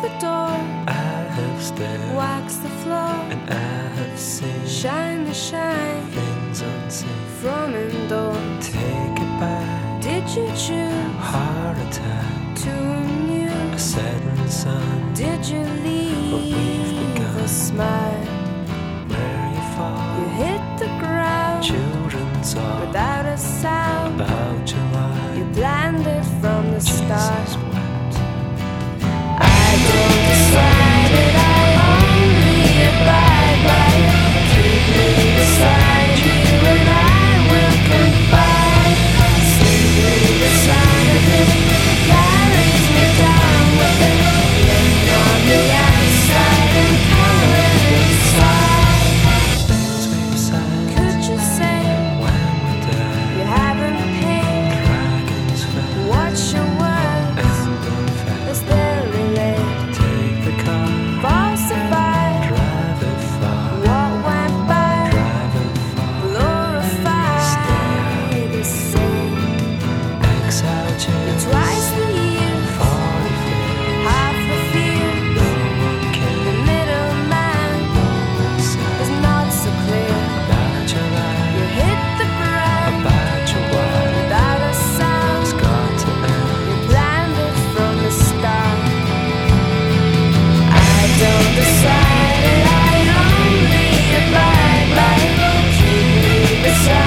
the door, I have stared, wax the floor, and I have seen shine the shine things unseen. from indoor. Take it back, Did you choose heart attack, to renew? a setting sun. Did you But we've leave begun. a smile? Where you fall, You hit the ground children talk without a sound. about July. You planned it from the start. Jesus wept. I don't decide it, I only abide by it. Keep me beside you and I will confide. Simply the sound of it carries me down with it. Laying on the outside and colored inside. Things we've said Could you say when we're dead. you haven't paid? Dragons fed, Watch your words emblem fed. as they're relayed. Take the car, Falsify drive it far, what went by. drive it far. Glorify the same. Exaggerate, Twice the year, 45, half the fear. no one The cares. middleman No one said is not so clear. about your You life, hit the ground about your wife. without a sound. It's got to end. You planned it from the start. I don't decide it, I only abide by it. Keep me beside